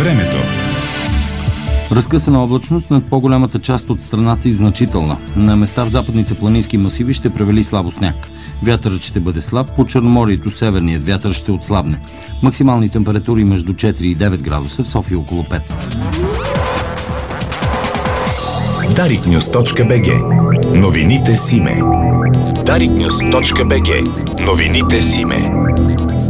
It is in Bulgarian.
Времето. Разкъсана облачност над по-голямата част от страната и значителна. На места в западните планински масиви ще превали слабо сняг. Вятърът ще бъде слаб, по Черноморието северният вятър ще отслабне. Максимални температури между 4 и 9 градуса, в София около 5. Dariknews.bg. Новините Симе. Dariknews.bg. Новините Симе.